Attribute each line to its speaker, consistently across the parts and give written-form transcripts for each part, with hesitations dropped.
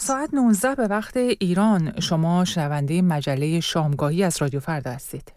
Speaker 1: ساعت 19 به وقت ایران. شما شنونده مجله شامگاهی از رادیو فردا هستید.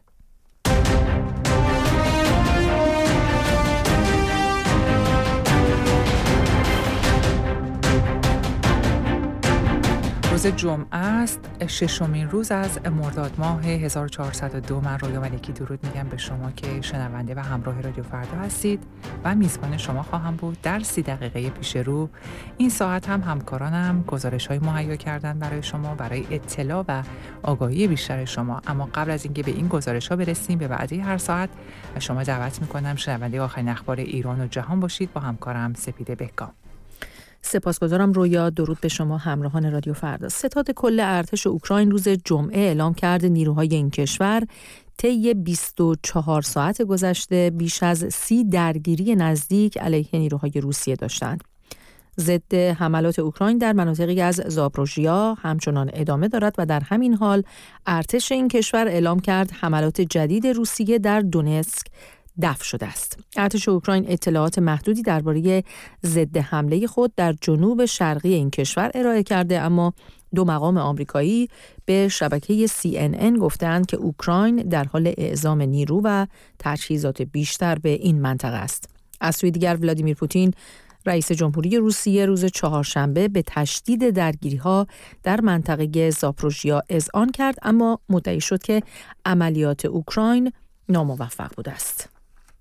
Speaker 1: روز جمعه است، ششمین روز از مرداد ماه 1402. من رویا ملکی درود میگم به شما که شنونده و همراه رادیو فردا هستید و میزبان شما خواهم بود. در 30 دقیقه پیش رو این ساعت هم همکارانم گزارش‌های مهیا کردن برای شما، برای اطلاع و آگاهی بیشتر شما. اما قبل از اینکه به این گزارش‌ها برسیم، به وعده هر ساعت از شما دعوت میکنم شنونده آخرین اخبار ایران و جهان باشید با همکارم سپیده بهکام.
Speaker 2: سپاسگزارم رویا. درود به شما همراهان رادیو فردا. ستاد کل ارتش اوکراین روز جمعه اعلام کرد نیروهای این کشور طی 24 ساعت گذشته بیش از 30 درگیری نزدیک علیه نیروهای روسیه داشتند. ضد حملات اوکراین در مناطقی از زاپروژیا همچنان ادامه دارد و در همین حال ارتش این کشور اعلام کرد حملات جدید روسیه در دونتسک دفع شده است. ارتش اوکراین اطلاعات محدودی درباره ضد حمله خود در جنوب شرقی این کشور ارائه کرده، اما دو مقام آمریکایی به شبکه CNN گفتند که اوکراین در حال اعزام نیرو و تجهیزات بیشتر به این منطقه است. از سوی دیگر ولادیمیر پوتین رئیس جمهوری روسیه روز چهارشنبه به تشدید درگیری‌ها در منطقه زاپروژیا اذعان کرد، اما مدعی شد که عملیات اوکراین ناموفق بوده است.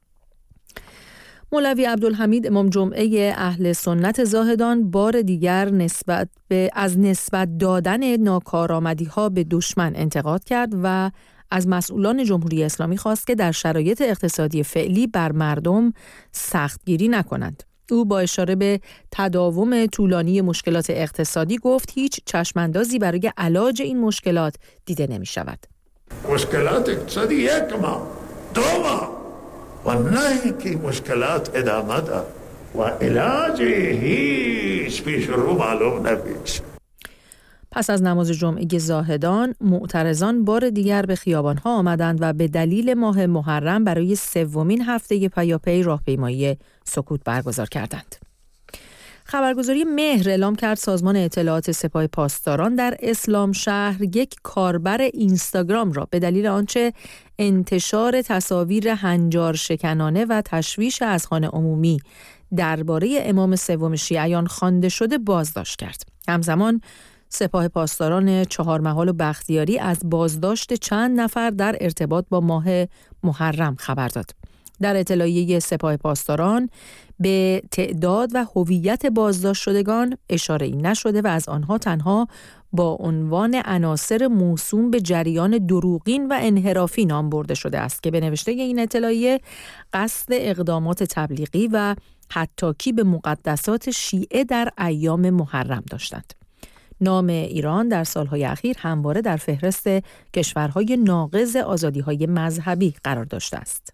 Speaker 2: مولوی عبدالحمید امام جمعه اهل سنت زاهدان بار دیگر از نسبت دادن ناکارآمدی‌ها به دشمن انتقاد کرد و از مسئولان جمهوری اسلامی خواست که در شرایط اقتصادی فعلی بر مردم سختگیری نکنند. او با اشاره به تداوم طولانی مشکلات اقتصادی گفت هیچ چشماندازی برای علاج این مشکلات دیده نمی شود.
Speaker 3: مشکلات اقتصادی یک ماه، 2 ماه و نه اینکه مشکلات ادامه دارد و علاج هیچ پیش رو معلوم نمیشه.
Speaker 2: پس از نماز جمعه زاهدان، معترضان بار دیگر به خیابان‌ها آمدند و به دلیل ماه محرم برای 3مین هفته پیاپی راهپیمایی سکوت برگزار کردند. خبرگزاری مهر اعلام کرد سازمان اطلاعات سپاه پاسداران در اسلام شهر یک کاربر اینستاگرام را به دلیل آنچه انتشار تصاویر هنجار شکنانه و تشویش اذهان عمومی درباره امام سوم شیعیان خوانده شده بازداشت کرد. همزمان سپاه پاسداران چهارمحال و بختیاری از بازداشت چند نفر در ارتباط با ماه محرم خبر داد. در اطلاعیه سپاه پاسداران به تعداد و هویت بازداشت شدگان اشاره‌ای نشده و از آنها تنها با عنوان عناصر موسوم به جریان دروغین و انحرافی نام برده شده است که به نوشته این اطلاعیه قصد اقدامات تبلیغی و حطاکی به مقدسات شیعه در ایام محرم داشتند. نام ایران در سالهای اخیر همواره در فهرست کشورهای ناقض آزادی‌های مذهبی قرار داشته است.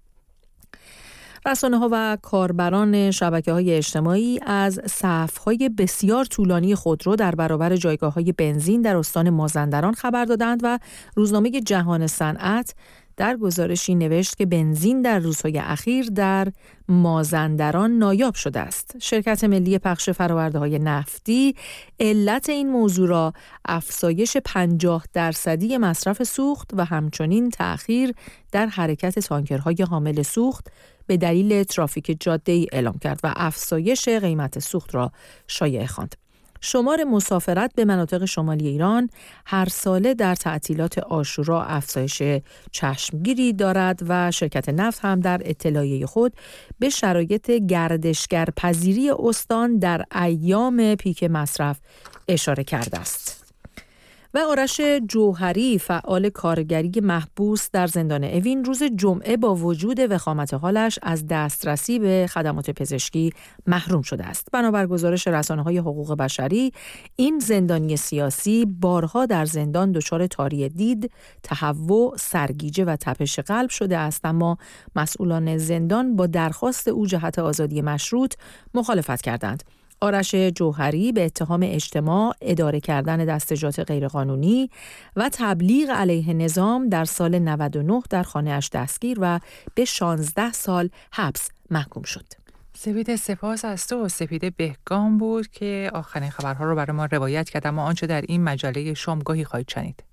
Speaker 2: رسانه‌ها و کاربران شبکه‌های اجتماعی از صف‌های بسیار طولانی خودرو در برابر جایگاه‌های بنزین در استان مازندران خبر دادند و روزنامه جهان صنعت در گزارشی نوشت که بنزین در روزهای اخیر در مازندران نایاب شده است. شرکت ملی پخش فرآورده‌های نفتی علت این موضوع را افزایش 50% مصرف سوخت و همچنین تأخیر در حرکت تانکرهای حامل سوخت به دلیل ترافیک جاده‌ای اعلام کرد و افزایش قیمت سوخت را شایعه خواند. شمار مسافرت به مناطق شمالی ایران هر ساله در تعطیلات عاشورا افزایش چشمگیری دارد و شرکت نفت هم در اطلاعیه خود به شرایط گردشگرپذیری استان در ایام پیک مصرف اشاره کرده است. و آرش جوهری فعال کارگری محبوس در زندان اوین روز جمعه با وجود وخامت حالش از دسترسی به خدمات پزشکی محروم شده است. بنابر گزارش رسانه‌های حقوق بشری، این زندانی سیاسی بارها در زندان دچار تاری دید، تهوع، سرگیجه و تپش قلب شده است، اما مسئولان زندان با درخواست او جهت آزادی مشروط مخالفت کردند. آرش جوهری به اتهام اجتماع، اداره کردن دستجات غیرقانونی و تبلیغ علیه نظام در سال 99 در خانه‌اش دستگیر و به 16 سال حبس محکوم شد.
Speaker 1: سپید، سپاس از تو. سپید بهگام بود که آخرین خبرها رو برای ما روایت کرد، اما آنچه در این مجله شامگاهی خواهید شنید.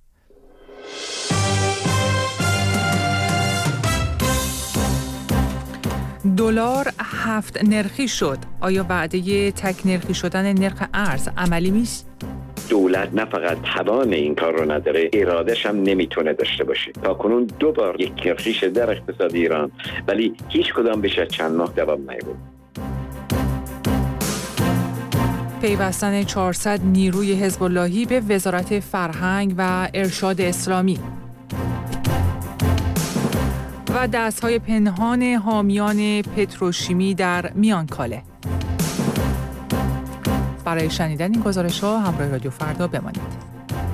Speaker 1: دلار 7 نرخی شد. آیا وعده تک نرخی شدن نرخ ارز عملی میشه؟
Speaker 4: دولت نه فقط توان این کار رو نداره، ارادهش هم نمیتونه داشته باشه. تا کنون 2 بار یک نرخی شده در اقتصاد ایران، ولی هیچ کدام بیش از چند ماه دوام نیاورد.
Speaker 1: پیوستن 400 نیروی حزب اللهی به وزارت فرهنگ و ارشاد اسلامی و دست‌های پنهان حامیان پتروشیمی در میانکاله. برای شنیدن این گزارش‌ها همراه رادیو فردا بمانید.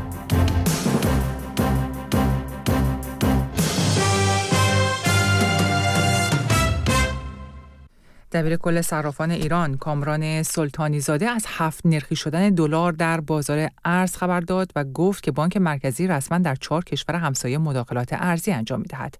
Speaker 1: دبیر کل صرافان ایران کامران سلطانی زاده از 7 نرخی شدن دلار در بازار ارز خبر داد و گفت که بانک مرکزی رسما در 4 کشور همسایه مداخلات ارزی انجام می‌دهد.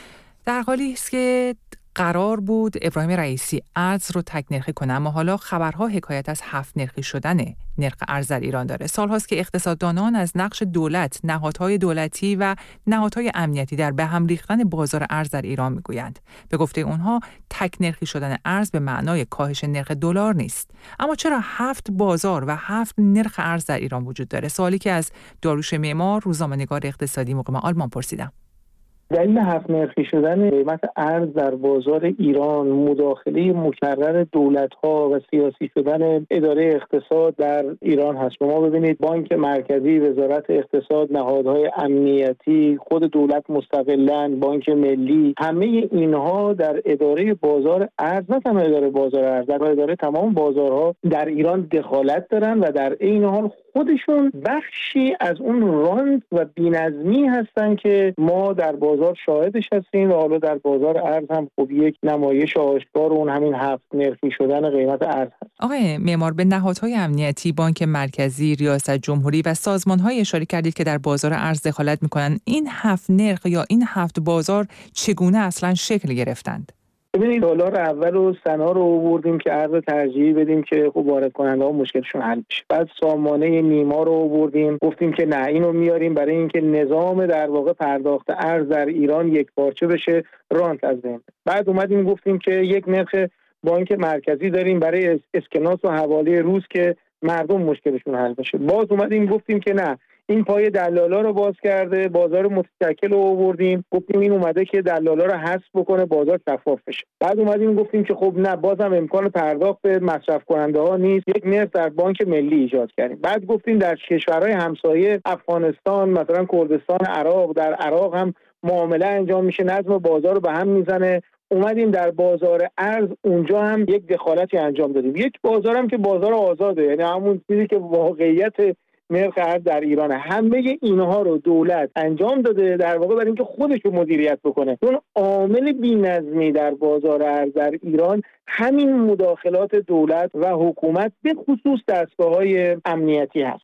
Speaker 1: در حالی است که قرار بود ابراهیم رئیسی ارز رو تک نرخی کنه، اما حالا خبرها حکایت از 7 نرخی شدن نرخ ارز در ایران داره. سالهاست که اقتصاددانان از نقش دولت، نهادهای دولتی و نهادهای امنیتی در به هم ریختن بازار ارز در ایران میگویند. به گفته اونها تک نرخی شدن ارز به معنای کاهش نرخ دلار نیست. اما چرا 7 بازار و 7 نرخ ارز در ایران وجود داره؟ سوالی که از داریوش معمار، روزنامه‌نگار اقتصادی مقیم آلمان پرسیدم.
Speaker 5: دلیل 7 نرخی شدن قیمت ارز در بازار ایران مداخله مکرر دولت‌ها و سیاسی شدن اداره اقتصاد در ایران هست. شما ببینید بانک مرکزی، وزارت اقتصاد، نهادهای امنیتی، خود دولت مستقلاً، بانک ملی، همه اینها در اداره بازار ارز، نه تنها اداره بازار ارز، در اداره تمام بازارها در ایران دخالت دارن و در این حال خودشون بخشی از اون رانت و بی‌نظمی هستن که ما در بازار شاهدش هستیم و حالا در بازار ارز هم خب یک نمایش آشکار اون همین 7 نرخی شدن قیمت ارز هست.
Speaker 1: آقای معمار، به نهادهای امنیتی، بانک مرکزی، ریاست جمهوری و سازمان‌های اشاره کردید که در بازار ارز دخالت می‌کنند. این 7 نرخ یا این 7 بازار چگونه اصلاً شکل گرفتند؟
Speaker 5: ببینید دلار اول و سنا رو آوردیم که ارز ترجیحی بدیم که خب وارد کننده‌ها مشکلشون حل بشه. بعد سامانه نیما رو آوردیم، گفتیم که نه اینو میاریم برای اینکه نظام در واقع پرداخت ارز در ایران یک پارچه بشه، رانت از بین. بعد اومدیم گفتیم که یک نرخ بانک مرکزی داریم برای اسکناس و حواله روز که مردم مشکلشون حل بشه. باز اومدیم گفتیم که نه این پای دلالا رو باز کرده، بازار متشکل رو آوردیم، گفتیم این اومده که دلالا رو حذف بکنه، بازار شفاف بشه. بعد اومدیم گفتیم که خب نه، بازم امکان پرداخت به مصرف کننده ها نیست، یک نرخ در بانک ملی ایجاد کردیم. بعد گفتیم در کشورهای همسایه افغانستان، مثلا کردستان، عراق، در عراق هم معامله انجام میشه، نظم بازار رو به هم میزنه. اومدیم در بازار ارز اونجا هم یک دخالتی انجام دادیم. یک بازار هم که بازار آزاده، یعنی همون چیزی که واقعیت نرخ ارز در ایران، همه اینها رو دولت انجام داده در واقع برای اینکه خودش رو مدیریت بکنه. اون عامل بی‌نظمی در بازار ارز در ایران همین مداخلات دولت و حکومت به خصوص دستگاه‌های امنیتی هست.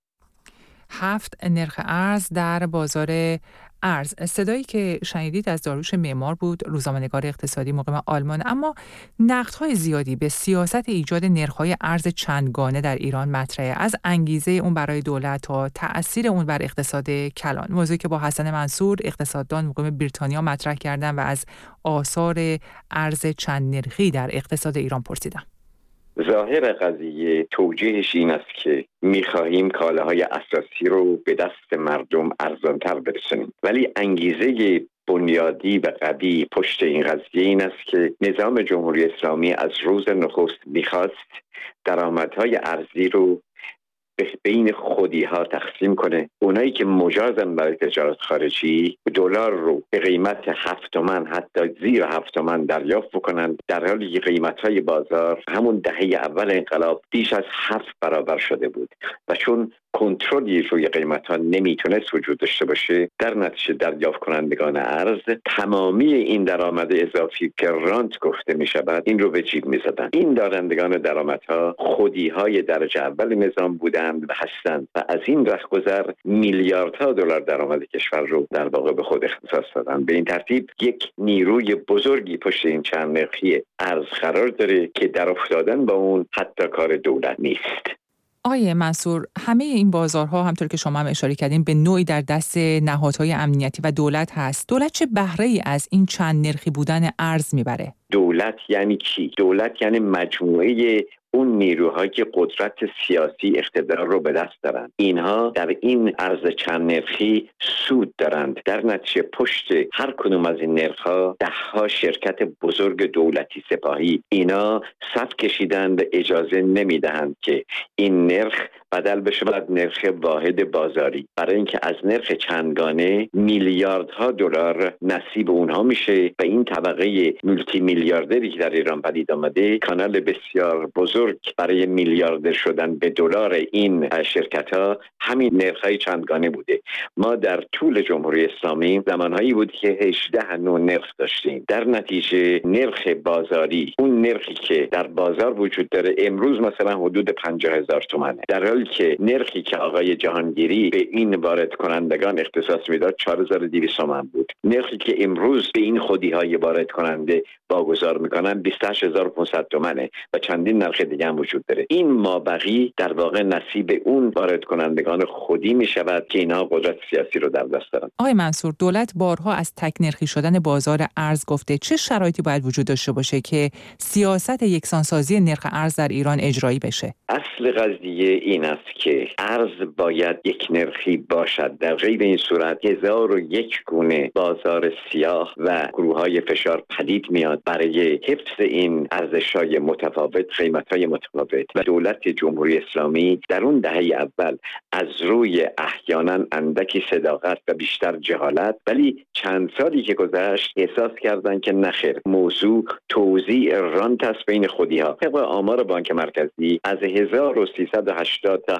Speaker 1: 7 نرخ ارز در بازار ارز. صدایی که شنیدید از داریوش معمار بود، روزنامه‌نگار اقتصادی مقیم آلمان. اما نقدهای زیادی به سیاست ایجاد نرخ‌های ارز چندگانه در ایران مطرحه، از انگیزه اون برای دولت تا تأثیر اون بر اقتصاد کلان. موضوعی که با حسن منصور، اقتصاددان مقیم بریتانیا مطرح کردن و از آثار ارز چند نرخی در اقتصاد ایران پرسیدم.
Speaker 4: ظاهر قضیه توجیهش این است که می‌خواهیم کالاهای اساسی رو به دست مردم ارزان‌تر برسونیم، ولی انگیزه بنیادی و قوی پشت این قضیه این است که نظام جمهوری اسلامی از روز نخست می‌خواست درآمدهای ارزی رو بین خودی‌ها تقسیم کنه. اونایی که مجازن برای تجارت خارجی دلار رو به قیمت 7 تومن، حتی زیر 7 تومن دریافت بکنن، در حالی که قیمت‌های بازار همون دهه اول انقلاب بیش از 7 برابر شده بود و چون کنترلی روی قیمت‌ها نمیتونست وجود داشته باشه، در نتیجه دریافت کنندگان ارز تمامی این درآمد اضافی که رانت گفته میشود این رو به جیب میزدن. این دارندگان درآمدها خودی‌های درجه اول نظام بودند و هستند و از این رهگذر میلیاردها دلار درآمد کشور رو در واقع به خود اختصاص دادن. به این ترتیب یک نیروی بزرگی پشت این چند نرخی ارز قرار داره که در افتادن با اون حتی کار دولت نیست.
Speaker 1: آقای منصور، همه این بازارها همطور که شما هم اشاره کردین به نوعی در دست نهادهای امنیتی و دولت هست. دولت چه بهره‌ای از این چند نرخی بودن ارز میبره؟
Speaker 4: دولت یعنی کی؟ دولت یعنی مجموعه اون نیروهایی که قدرت سیاسی اقتدار رو به دست دارن. اینها در این ارز چند نرخی سود دارند. در نتیجه پشت هر کدوم از این نرخ‌ها ده‌ها شرکت بزرگ دولتی سپاهی اینا صف کشیدند و اجازه نمیدهند که این نرخ بدل بشه بر نرخ واحد بازاری، برای اینکه از نرخ چندگانه میلیاردها دلار نصیب اونها میشه و این طبقه مولتی میلیاردری که در ایران پدید آمده کانال بسیار بزرگ برای میلیاردر شدن به دلار این شرکت‌ها همین نرخ‌های چندگانه بوده. ما در طول جمهوری اسلامی زمانهایی بود که 18 نوع نرخ داشتیم. در نتیجه نرخ بازاری، اون نرخی که در بازار وجود داره، امروز مثلا حدود 50,000 تومانه، در حالی که نرخی که آقای جهانگیری به این وارد کنندگان اختصاص میداد 4200 تومان بود. نرخی که امروز به این خودی‌های وارد کننده واگذار میکنن 28500 تومانه و چندین نرخ دیگه هم وجود داره. این مابقی در واقع نصیب اون وارد کنندگان خودی میشود که اینا قدرت سیاسی رو در دست دارن.
Speaker 1: آقای منصور، دولت بارها از تک نرخی شدن بازار ارز گفته. چه شرایطی باید وجود داشته باشه که سیاست یکسانسازی نرخ ارز در ایران اجرایی بشه؟
Speaker 4: اصل قضیه این است که ارز باید یک نرخی باشد. در غیر این صورت 1001 گونه بازار سیاه و گروه‌های فشار پدید میاد برای حفظ این ارزش‌های متفاوت، قیمت‌های متفاوت. و دولت جمهوری اسلامی در اون دهه اول از روی احیانا اندکی صداقت و بیشتر جهالت، ولی چند سالی که گذشت احساس کردن که نخیر، موضوع توزیع رانت است بین خودی‌ها. طبق آمار بانک مرکزی از 1380 تا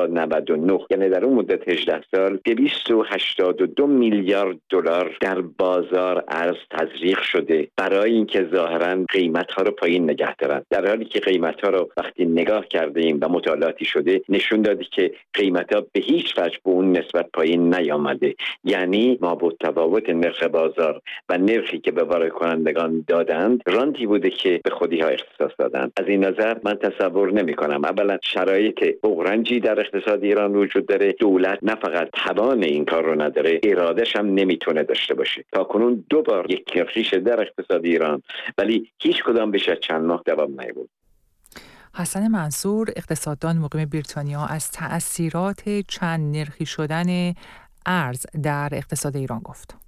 Speaker 4: 899 یعنی در اون مدت 18 سال 282 میلیارد دلار در بازار ارز تزریق شده برای اینکه ظاهراً قیمت‌ها رو پایین نگه دارن، در حالی که قیمت‌ها رو وقتی نگاه کردیم و مطالعاتی شده نشون داده که قیمت‌ها به هیچ وجه به اون نسبت پایین نیامده. یعنی ما با تفاوت نرخ بازار و نرخی که به وارد کنندگان دادند رانتی بوده که به خودی‌ها اختصاص دادند. از این نظر من تصور نمی‌کنم اولا شرایط بغرنجی در اقتصاد ایران وجود داره، دولت نه فقط توان این کار رو نداره، اراده‌اش هم نمیتونه داشته باشه. تاکنون 2 بار یک نرخی شده در اقتصاد ایران ولی هیچ کدام بیش از چند ماه دوام نیاورد.
Speaker 1: حسن منصور، اقتصاددان مقیم بریتانیا، از تأثیرات چند نرخی شدن ارز در اقتصاد ایران گفت.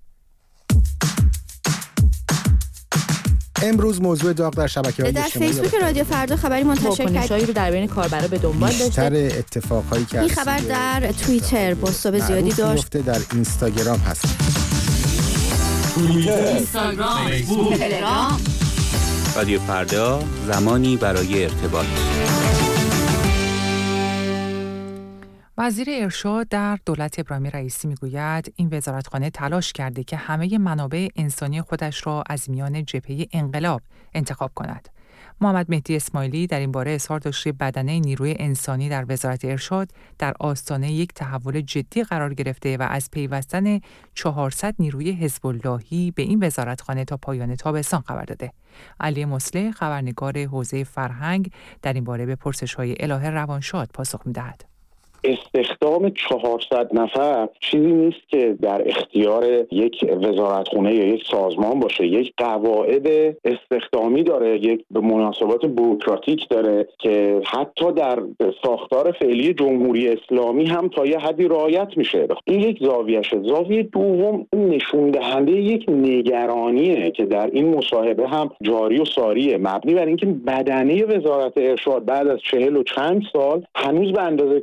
Speaker 6: امروز موضوع داغ در شبکه‌های اجتماعی
Speaker 7: در فیسبوک رادیو فردا خبری منتشر
Speaker 2: کردیم رو در بین کاربرا به دنبال داشته.
Speaker 6: بیشتر اتفاقهایی که
Speaker 7: این خبر در توییتر بازتاب زیادی داشت.
Speaker 6: در اینستاگرام هست.
Speaker 8: توییتر، اینستاگرام، فیسبوک، تلگرام. رادیو فردا، زمانی برای ارتباط.
Speaker 1: وزیر ارشاد در دولت ابراهیم رئیسی میگوید این وزارتخانه تلاش کرده که همه منابع انسانی خودش را از میان جبهه انقلاب انتخاب کند. محمد مهدی اسماعیلی در این باره اظهار داشته بدنه نیروی انسانی در وزارت ارشاد در آستانه یک تحول جدی قرار گرفته و از پیوستن 400 نیروی حزب اللهی به این وزارتخانه تا پایان تابستان خبر داده. علی مصلح خبرنگار حوزه فرهنگ در این باره به پرسش‌های الهه روانشاد پاسخ می‌دهد.
Speaker 9: استخدام 400 نفر چیزی نیست که در اختیار یک وزارتخانه یا یک سازمان باشه. یک قواعد استخدامی داره، یک مناسبات بوروکراتیک داره که حتی در ساختار فعلی جمهوری اسلامی هم تا یه حدی رعایت میشه. این یک زاویه‌شه. زاویه دوم نشون دهنده یک نگرانیه که در این مصاحبه هم جاری و ساریه، مبنی بر اینکه بدنه وزارت ارشاد بعد از 40 و چند سال هنوز به اندازه کافی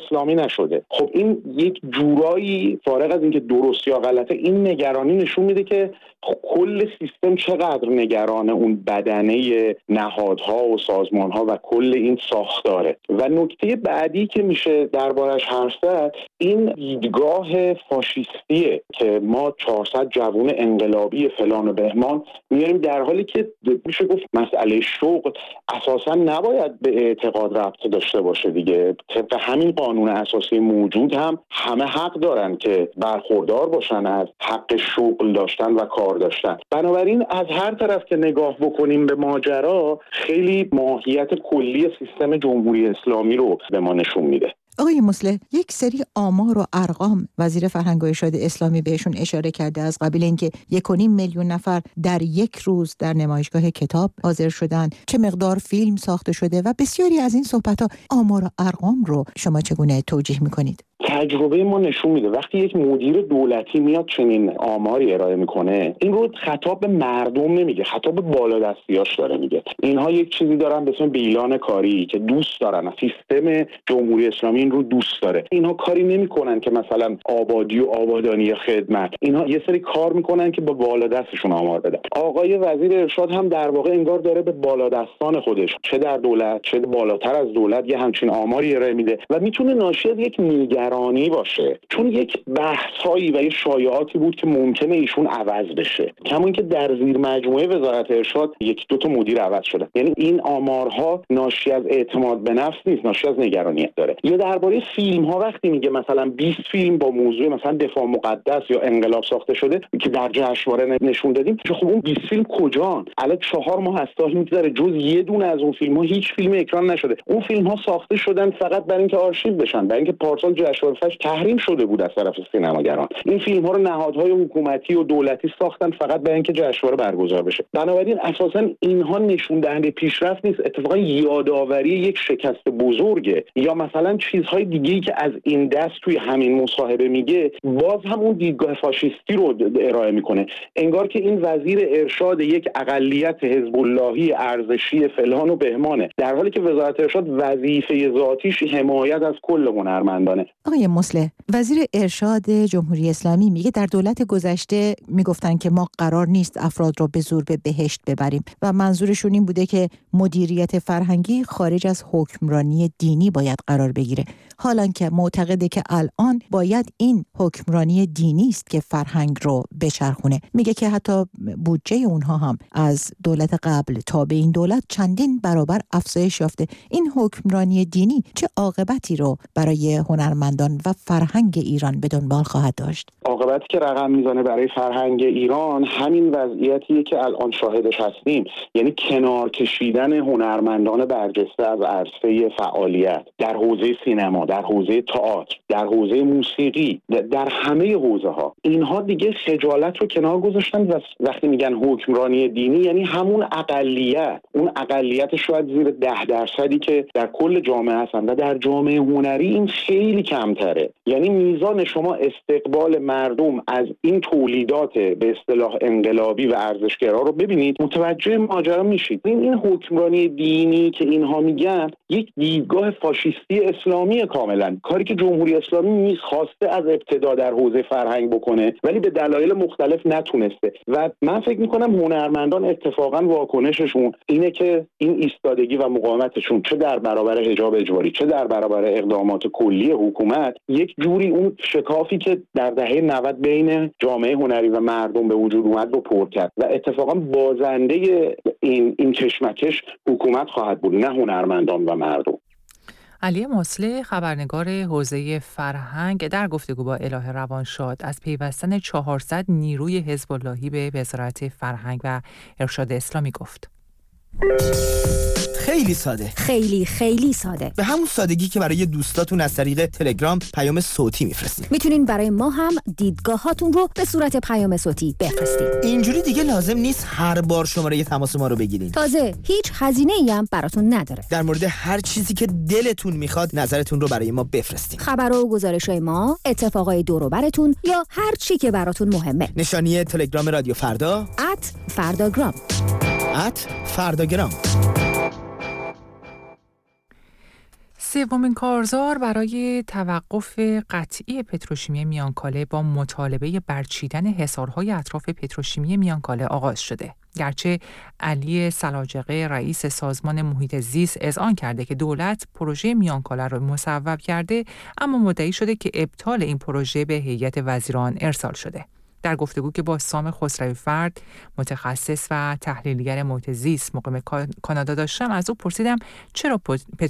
Speaker 9: اسلامی نشده. خب این یک جورایی فارغ از اینکه درست یا غلطه، این نگرانی نشون میده که کل سیستم چقدر نگران اون بدنه نهادها و سازمانها و کل این ساختاره. و نکته بعدی که میشه دربارش حرف زد این دیدگاه فاشیستیه که ما 400 جوان انقلابی فلان و بهمان میاریم، در حالی که میشه گفت مسئله شغل اساسا نباید به اعتقاد ربط داشته باشه دیگه. طبق همین قانون اساسی موجود هم همه حق دارن که برخوردار باشن از حق شغل داشتن و کار داشتن. بنابراین از هر طرف که نگاه بکنیم به ماجرا خیلی ماهیت کلی سیستم جمهوری اسلامی رو به ما نشون میده.
Speaker 10: آقای مصلح، یک سری آمار و ارقام وزیر فرهنگ و ارشاد اسلامی بهشون اشاره کرده، از قبیل اینکه 1.5 میلیون نفر در یک روز در نمایشگاه کتاب حاضر شدن، چه مقدار فیلم ساخته شده و بسیاری از این صحبت‌ها. آمار و ارقام رو شما چگونه توجیه می‌کنید؟
Speaker 9: تجربه ما نشون میده وقتی یک مدیر دولتی میاد چنین آماری ارائه میکنه، این رو خطاب به مردم نمیگه، خطاب به بالادستیاش داره میگه. اینها یک چیزی دارن به اسم بیلان کاری که دوست دارن، سیستم جمهوری اسلامی این رو دوست داره. اینها کاری نمیکنن که مثلا آبادی و آبادانی خدمت، اینها یه سری کار میکنن که با بالادستشون آمار بدن. آقای وزیر ارشاد هم در واقع انگار داره به بالادستان خودش، چه در دولت چه بالاتر از دولت، یه همچین آماری ارائه میده و میتونه ناشی از یک نگرانی باشه، چون یک بحثایی و یه شایعاتی بود که ممکنه ایشون عوض بشه، کما اینکه در زیر مجموعه وزارت ارشاد 1-2 تا مدیر عوض شده. یعنی این آمارها ناشی از اعتماد به نفس نیست، ناشی از نگرانی داره. یا درباره فیلم ها وقتی میگه مثلا 20 فیلم با موضوع مثلا دفاع مقدس یا انقلاب ساخته شده که در جشنواره نشون دادیم، خب اون 20 فیلم کجان؟ الان 4 ماه از سال میگذره جز یه دونه از اون فیلم ها هیچ فیلم اکران نشده. اون فیلم ها ساخته شدن فقط برای اینکه آرشیو بشن، برای اینکه پارسال جشنواره تحریم شده بود از طرف سینماگران. این فیلم ها رو نهادهای حکومتی و دولتی ساختن فقط برای اینکه جشنواره برگزار بشه. بنابراین اساسا اینها نشون دهنده پیشرفت نیست، اتفاقا یادآوری یک شکست بزرگه. یا مثلا چیزهای دیگه‌ای که از این دست توی همین مصاحبه میگه باز هم اون دیدگاه فاشیستی رو ارائه میکنه، انگار که این وزیر ارشاد یک اقلیت حزب اللهی ارزشی فلان و بهمانه، در حالی که وزارت ارشاد وظیفه ذاتیش حمایت از کل هنرمندانه.
Speaker 10: آقای مصلح، وزیر ارشاد جمهوری اسلامی میگه در دولت گذشته میگفتن که ما قرار نیست افراد را به زور به بهشت ببریم و منظورشون این بوده که مدیریت فرهنگی خارج از حکمرانی دینی باید قرار بگیره، حالان که معتقده که الان باید این حکمرانی دینی است که فرهنگ رو بچرخونه. میگه که حتی بودجه اونها هم از دولت قبل تا به این دولت چندین برابر افزایش یافته. این حکمرانی دینی چه عاقبتی رو برای هنرمندان و فرهنگ ایران به دنبال خواهد داشت؟
Speaker 9: عاقبتی که رقم میزنه برای فرهنگ ایران همین وضعیتیه که الان شاهدش هستیم، یعنی کنار کشیدن هنرمندان برجسته از عرصه فعالیت در حوزه سینما، در حوزه تئاتر، در حوزه موسیقی، در همه حوزه ها. اینها دیگه خجالت رو کنار گذاشتن و وقتی میگن حکمرانی دینی یعنی همون اقلیت، اون اقلیت شاید زیر 10% که در کل جامعه هستن و در جامعه هنری این خیلی کمتره. یعنی میزان شما استقبال مردم از این تولیدات به اصطلاح انقلابی و ارزشگرا رو ببینید، متوجه ماجرا میشید. این حکمرانی دینی که اینها میگن یک دیدگاه فاشیستی اسلامی کاملا، کاری که جمهوری اسلامی میخواسته از ابتدا در حوزه فرهنگ بکنه ولی به دلایل مختلف نتونسته. و من فکر میکنم هنرمندان اتفاقا واکنششون اینه که این ایستادگی و مقاومتشون چه در برابر حجاب اجباری چه در برابر اقدامات کلی حکومت یک جوری اون شکافی که در دهه 90 بین جامعه هنری و مردم به وجود اومد رو پر کرد و اتفاقا بازنده این کشمکش حکومت خواهد بود، نه هنرمندان و مردم.
Speaker 1: علی مصلح، خبرنگار حوزه فرهنگ، در گفتگو با الهه روانشاد از پیوستن 400 نیروی حزب اللهی به وزارت فرهنگ و ارشاد اسلامی گفت.
Speaker 11: خیلی ساده،
Speaker 7: خیلی ساده،
Speaker 11: به همون سادگی که برای دوستاتون از طریق تلگرام پیام صوتی میفرستید.
Speaker 7: میتونین برای ما هم دیدگاهاتون رو به صورت پیام صوتی بفرستید.
Speaker 11: اینجوری دیگه لازم نیست هر بار شماره تماس ما رو بگیرین.
Speaker 7: تازه هیچ هزینه‌ای هم براتون نداره.
Speaker 11: در مورد هر چیزی که دلتون میخواد نظرتون رو برای ما بفرستید.
Speaker 7: خبرها و گزارش‌های ما، اتفاقای دور و براتون یا هر چی که براتون مهمه.
Speaker 11: نشانی تلگرام رادیو فردا
Speaker 7: @فرداگرام.
Speaker 11: فرداگرام.
Speaker 1: سومین کارزار برای توقف قطعی پتروشیمی میانکاله با مطالبه برچیدن حصارهای اطراف پتروشیمی میانکاله آغاز شده. گرچه علی سلاجقه رئیس سازمان محیط زیست اذعان کرده که دولت پروژه میانکاله را مصوب کرده، اما مدعی شده که ابطال این پروژه به هیئت وزیران ارسال شده. در گفتگو که با سام خسروی فرد، متخصص و تحلیلگر محیط زیست مقیم کانادا داشتم، از او پرسیدم چرا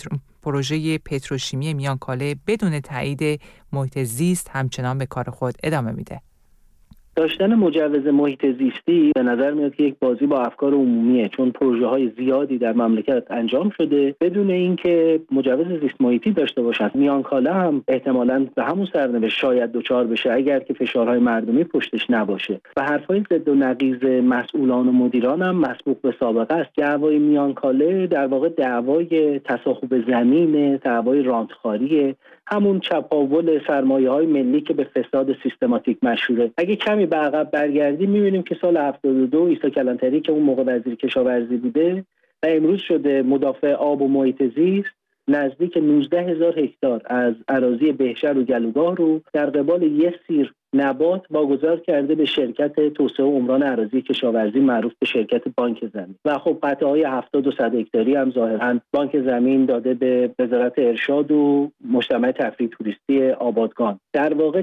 Speaker 1: پروژه پتروشیمی میانکاله بدون تایید محیط زیست همچنان به کار خود ادامه میده.
Speaker 5: داشتن مجوز محیط زیستی به نظر میاد که یک بازی با افکار عمومیه، چون پروژه های زیادی در مملکت انجام شده بدون اینکه مجوز زیست محیطی داشته باشند. میانکاله هم احتمالاً به همون سرنوشت شاید دچار بشه اگر که فشارهای مردمی پشتش نباشه. و حرفهای ضد و نقیض مسئولان و مدیران هم مسبوق به سابقه است. دعوای میانکاله در واقع دعوای تصاحب زمین، دعوای رانتخاری، همون چپاول سرمایه‌های ملی که به فساد سیستماتیک مشهوره. اگه کمی به عقب برگردیم می‌بینیم که سال 72 عیسی کلانتری که اون موقع وزیر کشاورزی بوده و امروز شده مدافع آب و محیط زیست، نزدیک 19,000 هکتار از اراضی بهشهر و گلوگاه رو در قبال یک سیر نبات واگذار کرده به شرکت توسعه و عمران اراضی کشاورزی معروف به شرکت بانک زمین. و خب قطعه‌های 70 و 100 هکتاری هم ظاهراً بانک زمین داده به وزارت ارشاد و مجتمع تفریح توریستی آبادگان. در واقع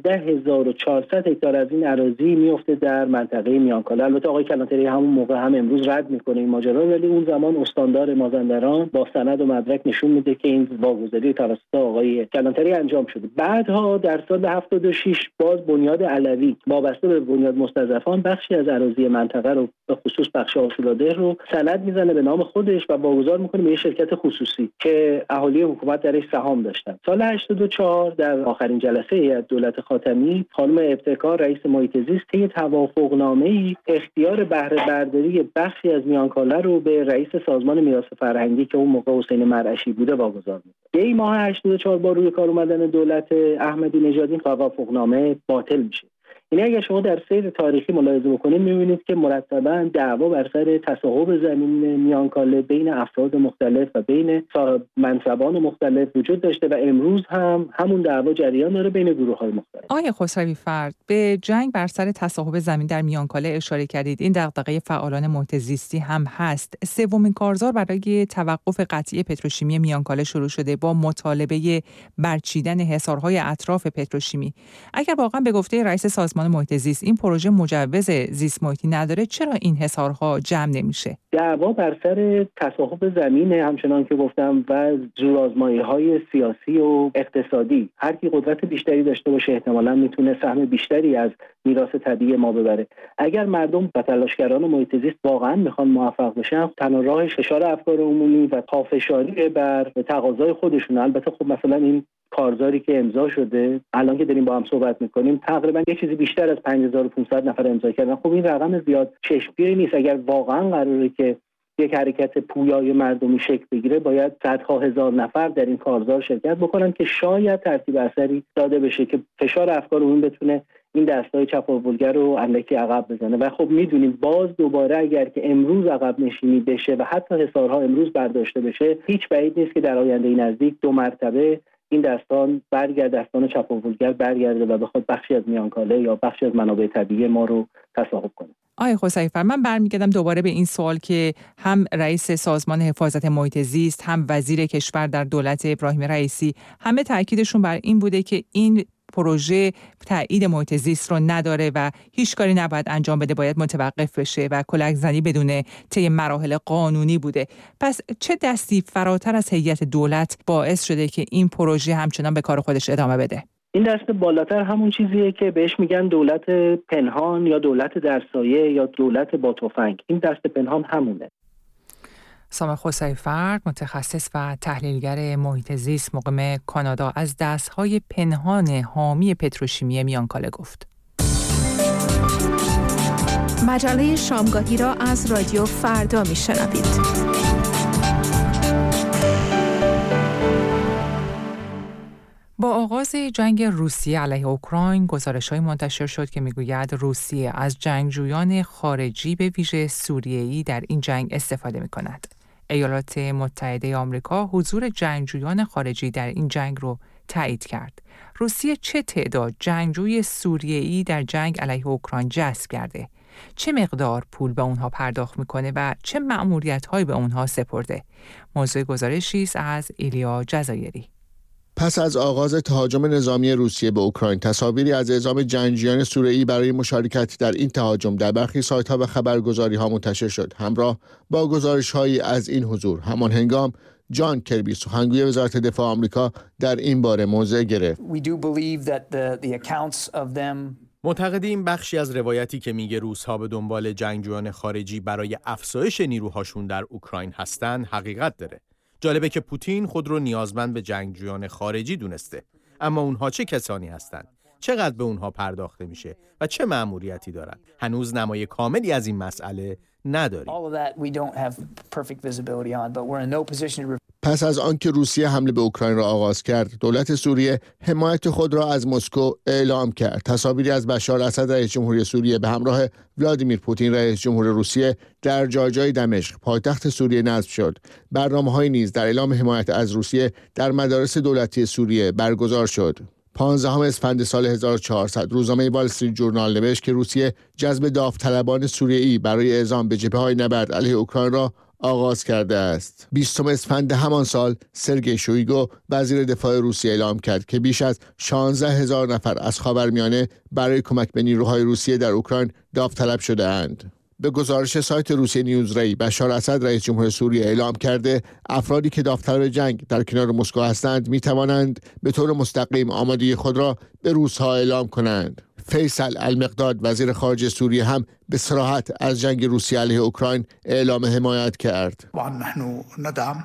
Speaker 5: 12,400 هکتار از این اراضی میفته در منطقه میانکاله. البته آقای کلانتری همون موقع هم امروز رد میکنه این ماجرا، ولی اون زمان استاندار مازندران با سند و مدرک نشون میده که این واگذاری توسط آقای کلانتری انجام شده. بعدها در سال 76 باز بنیاد علوی وابسته به بنیاد مستضعفان بخشی از اراضی منطقه رو به خصوص بخش آشولاده رو سند میزنه به نام خودش و واگذار میکنه به یه شرکت خصوصی که اهالی حکومت درش سهام داشتن. سال 84 در آخرین جلسه هیئت دولت خاتمی، خانم ابتکار رئیس محیط زیست طی توافقنامه‌ای اختیار بهره برداری بخشی از میانکاله رو به رئیس سازمان میراث فرهنگی که اون موقع حسین مرعشی بوده واگذار میکنه. دی ماه 84 با روی کار اومدن دولت احمدی نژاد این توافقنامه باطل میشه. یعنی اگر شما در سیر تاریخی ملاحظه بکنید می‌بینید که مرتباً دعوا بر سر تصاحب زمین میانکاله بین افراد مختلف و بین صاحب منصبان مختلف وجود داشته و امروز هم همون دعوا جریان داره بین گروه‌های مختلف.
Speaker 1: آقای خسروی فرد، به جنگ بر سر تصاحب زمین در میانکاله اشاره کردید. این دغدغه فعالان محیط زیستی هم هست. سومین کارزار برای توقف قطعی پتروشیمی میانکاله شروع شده با مطالبه برچیدن حصارهای اطراف پتروشیمی. اگر واقعا به گفته رئیس سازمان محیط زیست این پروژه مجوز زیست محیطی نداره، چرا این حصارها جمع نمیشه؟
Speaker 5: دعوا بر سر تصاحب زمین همچنان که گفتم و زورآزمایی‌های سیاسی و اقتصادی. هر کی قدرت بیشتری داشته باشه احتمالاً میتونه سهم بیشتری از میراث طبیعی ما ببره. اگر مردم و تلاشگران محیط زیست واقعا میخوان موفق بشن، تنها راهش فشار افکار عمومی و پافشاری بر تقاضای خودشون. البته خب مثلا این کارزاری که امضا شده الان که داریم با هم صحبت میکنیم تقریبا یه چیزی بیشتر از 5500 نفر امضا کردن. خب این رقم زیاد چشمگیری نیست. اگر واقعا قراره که یک حرکت پویای مردمی شکل بگیره باید صدها هزار نفر در این کارزار شرکت بکنن که شاید ترتیب اثری داده بشه که فشار افکار عمومی بتونه این دستای چپاولگر رو اندکی عقب بزنه. و خب میدونیم باز دوباره اگر که امروز عقب نشینی بشه و حتی حصارها امروز برداشته بشه، هیچ بعید نیست که در آینده نزدیک دو مرتبه این دستان چپاولگر برگرده و بخواد بخشی از میانکاله یا بخشی از منابع طبیعی ما رو تصاحب کنه.
Speaker 1: آقای خسروی فرد، من برمیگردم دوباره به این سوال که هم رئیس سازمان حفاظت محیط زیست هم وزیر کشور در دولت ابراهیم رئیسی همه تاکیدشون بر این بوده که این پروژه تایید محیط زیست رو نداره و هیچ کاری نباید انجام بده، باید متوقف بشه و کلک زنی بدون طی مراحل قانونی بوده. پس چه دستی فراتر از هیئت دولت باعث شده که این پروژه همچنان به کار خودش ادامه بده؟
Speaker 5: این دست بالاتر همون چیزیه که بهش میگن دولت پنهان یا دولت در سایه یا دولت با تفنگ. این دست پنهان همونه.
Speaker 1: سام خسروی فرد، متخصص و تحلیلگر محیط زیست مقیم کانادا، از دست‌های پنهان حامی پتروشیمی میانکاله گفت.
Speaker 12: مجله شامگاهی را از رادیو فردا میشنوید.
Speaker 1: با آغاز جنگ روسیه علیه اوکراین، گزارش‌های منتشر شد که می‌گوید روسیه از جنگجویان خارجی به ویژه سوریه‌ای در این جنگ استفاده می‌کند. ایالات متحده آمریکا حضور جنگجویان خارجی در این جنگ رو تایید کرد. روسیه چه تعداد جنگجوی سوریه‌ای در جنگ علیه اوکراین جذب کرده؟ چه مقدار پول به اونها پرداخت میکنه و چه مأموریت‌هایی به اونها سپرده؟ موضوع گزارشی است از ایلیا جزایری.
Speaker 13: پس از آغاز تهاجم نظامی روسیه به اوکراین، تصاویری از اعزام جنگجویان سوریه‌ای برای مشارکت در این تهاجم در برخی سایت‌ها و خبرگزاری‌ها منتشر شد. همراه با گزارش‌هایی از این حضور، همان هنگام جان کربی، سخنگوی وزارت دفاع آمریکا، در این باره موضع گرفت.
Speaker 14: معتقدیم بخشی از روایتی که میگه روس‌ها به دنبال جنگجویان خارجی برای افزایش نیروهاشون در اوکراین هستن حقیقت داره. جالبه که پوتین خود رو نیازمند به جنگجویان خارجی دونسته. اما اونها چه کسانی هستند؟ چقدر به اونها پرداخته میشه و چه مأموریتی دارن؟ هنوز نمای کاملی از این مسئله نداریم.
Speaker 13: پس از آنکه روسیه حمله به اوکراین را آغاز کرد، دولت سوریه حمایت خود را از مسکو اعلام کرد. تصاویری از بشار اسد رئیس جمهوری سوریه به همراه ولادیمیر پوتین رئیس جمهور روسیه در جاجای دمشق، پایتخت سوریه، نصب شد. برنامه‌هایی نیز در اعلام حمایت از روسیه در مدارس دولتی سوریه برگزار شد. 15 اسفند سال 1400 روزنامه وال استریت جورنال نوشت که روسیه جذب داوطلبان سوریه‌ای برای اعزام به جبهه‌های نبرد علیه اوکراین را آغاز کرده است. 20 اسفند همان سال سرگئی شویگو وزیر دفاع روسیه اعلام کرد که بیش از 16,000 نفر از خاورمیانه برای کمک به نیروهای روسیه در اوکراین داوطلب شده اند. به گزارش سایت روسیه نیوزری، بشار اسد رئیس جمهور سوریه اعلام کرده افرادی که داوطلب جنگ در کنار مسکو هستند می توانند به طور مستقیم آمادگی خود را به روس‌ها اعلام کنند. فیصل المقداد وزیر خارجه سوریه هم به صراحت از جنگ روسیه علیه اوکراین اعلام حمایت کرد.
Speaker 15: نحن ندعم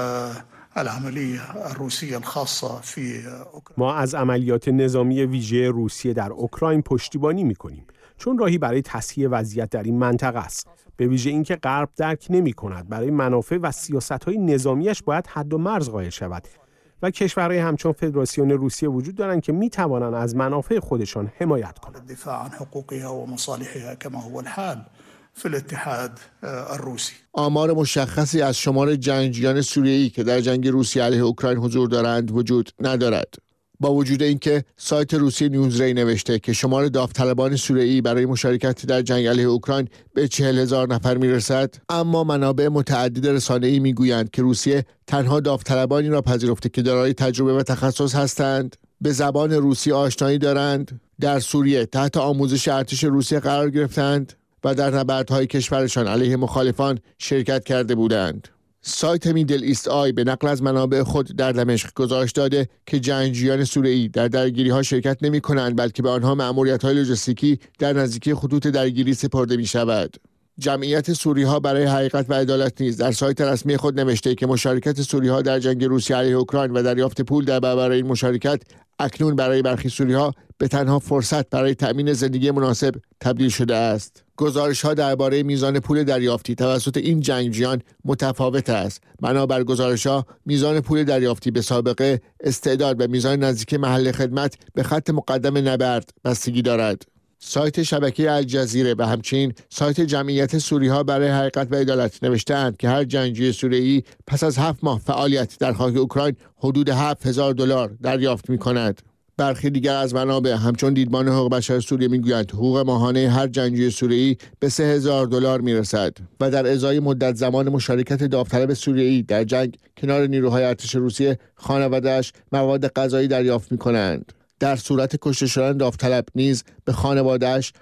Speaker 15: العملية الروسية الخاصة في
Speaker 16: ما از عملیات نظامی ویژه روسیه در اوکراین پشتیبانی می‌کنیم، چون راهی برای تصحیح وضعیت در این منطقه است. به ویژه اینکه غرب درک نمی‌کند برای منافع و سیاست‌های نظامیش باید حد و مرز قائل شود و کشورهای همچون فدراسیون روسیه وجود دارند که می‌توانند از منافع خودشان حمایت کنند.
Speaker 15: الدفاع عن حقوقها ومصالحها كما هو الحال في الاتحاد الروسی.
Speaker 13: آمار مشخصی از شمار جنگجویان سوریه‌ای که در جنگ روسیه علیه اوکراین حضور دارند وجود ندارد. با وجود اینکه سایت روسیه نیوزری نوشته که شمار داوطلبان سوریه‌ای برای مشارکت در جنگ علیه اوکراین به 40,000 نفر میرسد، اما منابع متعدد رسانه‌ای میگویند که روسیه تنها داوطلبانی را پذیرفته که دارای تجربه و تخصص هستند، به زبان روسی آشنایی دارند، در سوریه تحت آموزش ارتش روسیه قرار گرفتند و در نبردهای کشورشان علیه مخالفان شرکت کرده بودند. سایت میدل ایست آی به نقل از منابع خود در دمشق گزارش داده که جنگجویان سوریه‌ای در درگیری‌ها شرکت نمی‌کنند، بلکه به آنها مأموریت‌های لوجستیکی در نزدیکی خطوط درگیری سپرده می‌شود. جمعیت سوری‌ها برای حقیقت و عدالت نیز در سایت رسمی خود نوشته که مشارکت سوری‌ها در جنگ روسیه علیه اوکراین و دریافت پول در برابر این مشارکت اکنون برای برخی سوری‌ها به تنها فرصت برای تأمین زندگی مناسب تبدیل شده است. گزارش‌ها درباره میزان پول دریافتی توسط این جنگجویان متفاوت است. بنابر گزارش‌ها میزان پول دریافتی به سابقه، استعداد و میزان نزدیک محل خدمت به خط مقدم نبرد بستگی دارد. سایت شبکه الجزیره و همچنین سایت جمعیت سوری‌ها برای حقیقت و عدالت نوشته‌اند که هر جنگجوی سوریه‌ای پس از 7 ماه فعالیت در خاک اوکراین حدود $7,000 دریافت می‌کند. برخی دیگر از منابع همچون دیدبان حقوق بشر سوریه میگویند حقوق ماهانه هر جنگجوی سوریه‌ای به $3,000 میرسد و در ازای مدت زمان مشارکت داوطلب سوریه‌ای در جنگ کنار نیروهای ارتش روسیه، خانواده‌اش مواد غذایی دریافت می‌کنند. در صورت کشته شدن داوطلب نیز به خانواده‌اش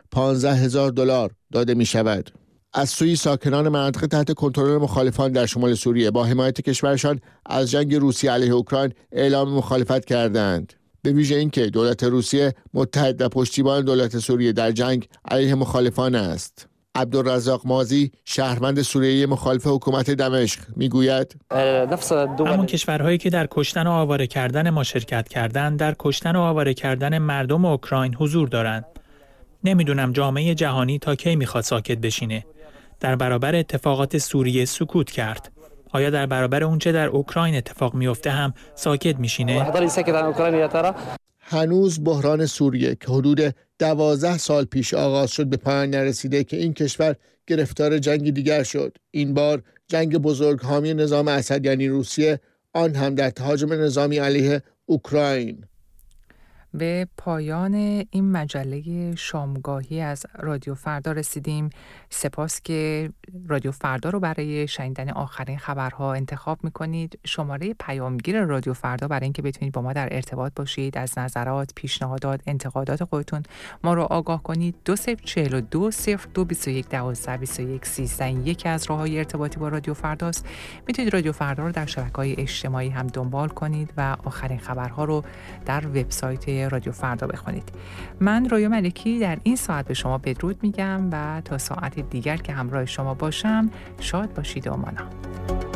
Speaker 13: $15,000 داده می‌شود. از سوی ساکنان مناطق تحت کنترل مخالفان در شمال سوریه با حمایت کشورشان از جنگ روسیه علیه اوکراین اعلام مخالفت کردند. به ویژه اینکه دولت روسیه متحد و پشتیبان دولت سوریه در جنگ علیه مخالفان است. عبدالرزاق مازی، شهروند سوریه‌ای مخالف حکومت دمشق، میگوید
Speaker 17: همون کشورهایی که در کشتن و آواره کردن ما شرکت کردند، در کشتن و آواره کردن مردم اوکراین حضور دارند. نمیدونم جامعه جهانی تا کی میخواد ساکت بشینه. در برابر اتفاقات سوریه سکوت کرد. آیا در برابر اونچه در اوکراین اتفاق میفته هم ساکت میشینه؟
Speaker 13: هنوز بحران سوریه که حدود 12 سال پیش آغاز شد به پایان نرسیده که این کشور گرفتار جنگ دیگر شد. این بار جنگ بزرگ حامی نظام اسد یعنی روسیه، آن هم در تهاجم نظامی علیه اوکراین.
Speaker 1: به پایان این مجله شامگاهی از رادیو فردا رسیدیم. سپاس که رادیو فردا رو برای شنیدن آخرین خبرها انتخاب میکنید. شماره پیامگیر رادیو فردا برای اینکه بتونید با ما در ارتباط باشید، از نظرات، پیشنهادات، انتقادات خودتون ما رو آگاه کنید. 2042 0221 12 21 13 یکی از راههای ارتباطی با رادیو فرداست. میتونید رادیو فردا رو در شبکه‌های اجتماعی هم دنبال کنید و آخرین خبرها رو در وبسایت رادیو فردا بخونید. من رویا ملکی در این ساعت به شما بدرود میگم و تا ساعت دیگر که همراه شما باشم شاد باشید و امانا.